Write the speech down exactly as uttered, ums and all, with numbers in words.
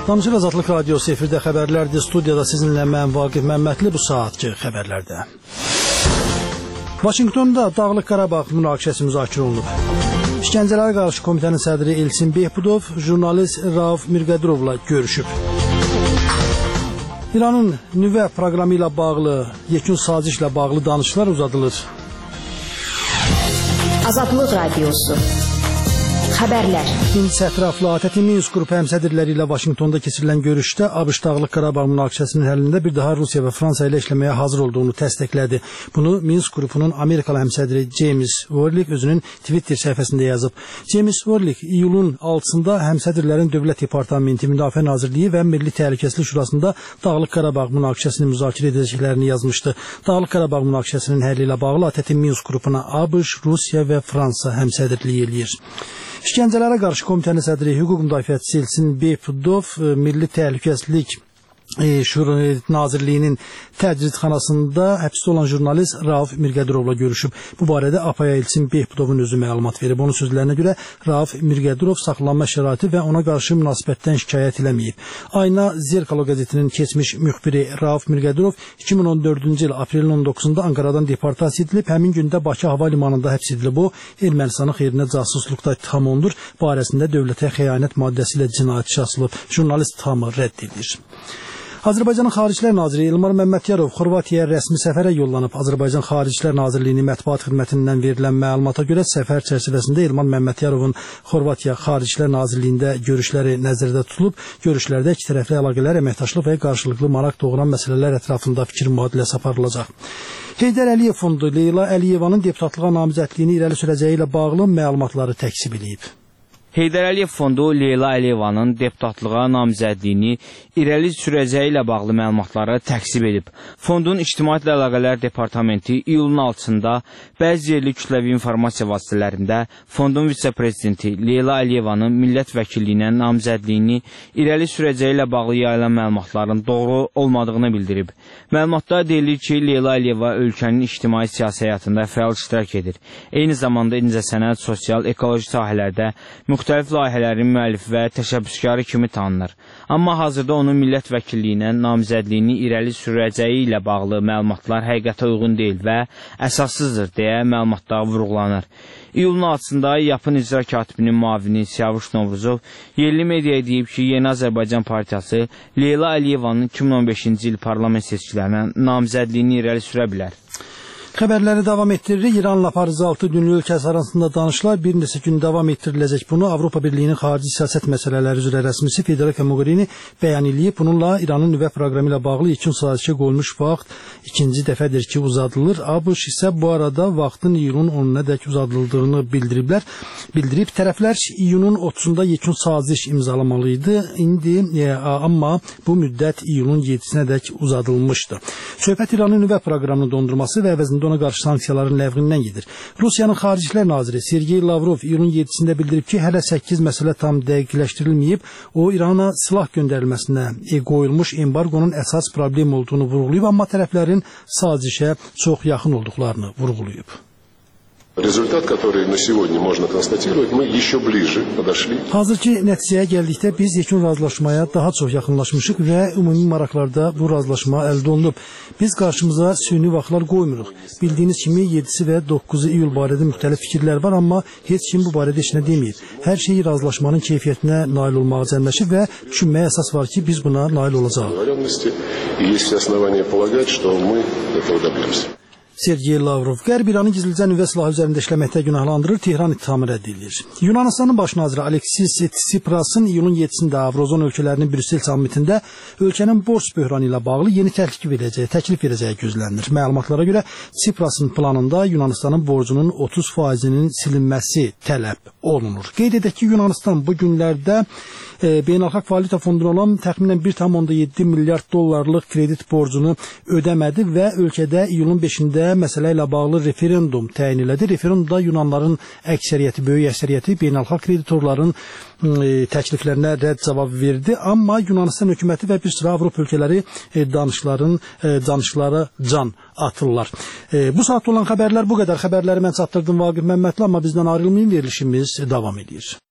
Danışıq Azadlıq Radiosu efirdə xəbərlərdir. Studiyada sizinlə mən Vaqif Məmmədli bu saatki xəbərlərdə. Vaşinqtonda Dağlıq Qarabağ münaqişəsi müzakirə olunub. İşgəncələrə qarşı komitənin sədri Elçin Behbudov jurnalist Rauf Mirqədirovla görüşüb. İranın nüvə proqramı ilə bağlı, yekun sazişlə bağlı danışıqlar uzadılır. Azadlıq Radiosu Xəbərlər. Hindisi ətraflı ATƏT Minsk qrupu həmsədrləri ilə Vaşinqtonda keçirilən görüşdə ABŞ Dağlıq Qarabağ münaqişəsinin həllində bir daha Rusiya və Fransa ilə işləməyə hazır olduğunu təsdiqlədi. Bunu Minsk qrupunun Amerikalı həmsədri James Orlik özünün Twitter səhifəsində yazıb. James Orlik iyulun altısında həmsədrlərin Dövlət Departamenti, Müdafiə Nazirliyi və Milli Təhlükəsizlik Şurasında Dağlıq Qarabağ münaqişəsini müzakirə edəcəklərini yazmışdı. Dağlıq Qarabağ münaqişəsinin həlli ilə bağlı ATƏT Minsk qrupuna ABŞ, Rusiya və Fransa həmsədrliyi eləyir. İşgəncələrə qarşı komitənin sədri hüquq müdafiəçisi Elçin Behbudov Milli Təhlükəsizlik Şura Nazirliyinin təcridxanasında həbsdə olan jurnalist Rauf Mirqədirovla görüşüb. Bu barədə APAya Elçin Behbudovun özü məlumat verib. Onun sözlərinə görə Rauf Mirqədirov saxlanma şəraiti və ona qarşı münasibətdən şikayət eləməyib. Ayna Zerkalo qəzetinin keçmiş müxbiri Rauf Mirqədirov iki min on dördüncü il aprelin on doqquzunda Anqaradan deportasiya edilib, həmin gündə Bakı hava limanında həbs edilib. O, Ermənistanın xeyrinə casusluqda ittiham olunur, barəsində dövlətə xəyanət maddəsi ilə cinayət işi açılıb. Jurnalist ittihamı rədd edir. Azərbaycanın Xaricilər Naziri Elmar Məmmədyanov Xorvatiyaya rəsmi səfərə yollanıb. Azərbaycan Xaricilər Nazirliyinin mətbuat xidmətindən verilən məlumata görə səfər çərçivəsində Elmar Məmmədyanovun Xorvatiya Xaricilər Nazirliyində görüşləri nəzərdə tutulub. Görüşlərdə ikitərəfli əlaqələr, əməkdaşlıq və qarşılıqlı maraq doğuran məsələlər ətrafında fikir mübadiləsi aparılacaq. Heydər Əliyev Fondu Leyla Əliyevanın deputatlığa namizədliyini irəli sürəcəyi ilə bağlı məlumatları təksib edib. Heydər Əliyev Fondu Leyla Əliyevanın deputatlığa namizədliyini irəli sürəcəyi ilə bağlı məlumatları təksib edib. Fondun İctimaiyyətlə Əlaqələr Departamenti iyulun altısında bəzi yerli kütləvi informasiya vasitələrində fondun vitse-prezidenti Leyla Əliyevanın millət vəkilliyinə namizədliyini irəli sürəcəyi ilə bağlı yayılan məlumatların doğru olmadığını bildirib. Məlumatda deyilir ki, Leyla Əliyeva ölkənin ictimai siyasi həyatında fəal iştirak edir. Eyni zamanda incəsənət, sosial, ekoloji sahələrdə müxtəlif layihələrin müəllifi və təşəbbüskarı kimi tanınır. Amma hazırda onun millət vəkilliyinə namizədliyini irəli sürəcəyi ilə bağlı məlumatlar həqiqətə uyğun deyil və əsassızdır deyə məlumatda vurğulanır. İyulun altısında Yapın İcra Katibinin müavini Siyavuş Novruzov yerli mediaya deyib ki, Yeni Azərbaycan Partiyası Leyla Əliyevanın iki min on beşinci il parlament seçkilərinə namizədliyini irəli sürə bilər. Xəbərləri davam etdiririk. İranla Parizaltı dünlü ölkəsi arasında danışıqlar bir neçə gün davam etdiriləcək. Bunu Avropa Birliyinin xarici siyasət məsələləri üzrə rəsmisi Federica Mogherini bəyan edib. Bununla İranın nüvə proqramı ilə bağlı yekun sazişə qoyulmuş vaxt ikinci dəfədir ki, uzadılır. ABŞ isə bu arada vaxtın iyulun onuna dək uzadıldığını bildiriblər. Bildirib tərəflər iyunun otuzunda yekun saziş imzalamalıydı. İndi e, amma bu müddət iyulun yedisinə dək uzadılmışdı. Söhbət İranın nüvə proqramını dondurması və əvəzində ona qarşı sanksiyaların ləğvindən gedir. Rusiyanın Xaricilər Naziri Sergey Lavrov iyulun yedisində bildirib ki, hələ səkkiz məsələ tam dəqiqləşdirilməyib. O, İrana silah göndərilməsinə e, qoyulmuş embargonun əsas problem olduğunu vurğulayıb, amma tərəflərin sazişə çox yaxın olduqlarını vurğulayıb. Результат, который на сегодня можно констатировать, мы еще ближе подошли. Hazırki nəticəyə gəldikdə biz yekun razılaşmaya daha çox yaxınlaşmışıq və ümumi maraqlarda bu razılaşma əldə olunub. Biz qarşımıza süni vaxtlar qoymuruq. Bildiyiniz kimi yedisi və doqquzu iyul barədə müxtəlif fikirlər var, amma heç kim bu barədə heç nə deməyib. Hər şey razılaşmanın keyfiyyətinə nail olmağa cəmləşib və düşünməyə əsas var ki, biz buna nail olacağıq. Sergey Lavrov Qərb İranı gizlicə nüvə silahı üzərində işləməkdə günahlandırır, Tehran ittihamı rədd edilir. Yunanistanın baş naziri Aleksis Tsiprasın iyulun yedisində Avrozon ölkələrinin Brüssel sammitində ölkənin borc böhranı ilə bağlı yeni təklif verəcəyi, təklif verəcəyi gözlənilir. Məlumatlara görə Tsiprasın planında Yunanistanın borcunun otuz faizinin silinməsi tələb olunur. Qeyd edək ki, Yunanistan bu günlərdə e, Beynəlxalq Valyuta Fonduna olan təxminən bir tam onda yeddi milyard dollarlıq kredit borcunu ödəmədi və ölkədə iyulun beşində məsələ ilə bağlı referendum təyin elədi. Referendumda Yunanların əksəriyyəti, böyük əksəriyyəti beynəlxalq kreditorların e, təkliflərinə rədd cavab verdi. Amma Yunanistan hökuməti və bir sıra Avropa ölkələri e, danışıqların e, danışıqlara can atırlar. E, bu saat olan xəbərlər bu qədər. Xəbərləri mən çatdırdım Vaqif Məmmədli, amma bizdən ayrılmayın, verilişimiz davam edir.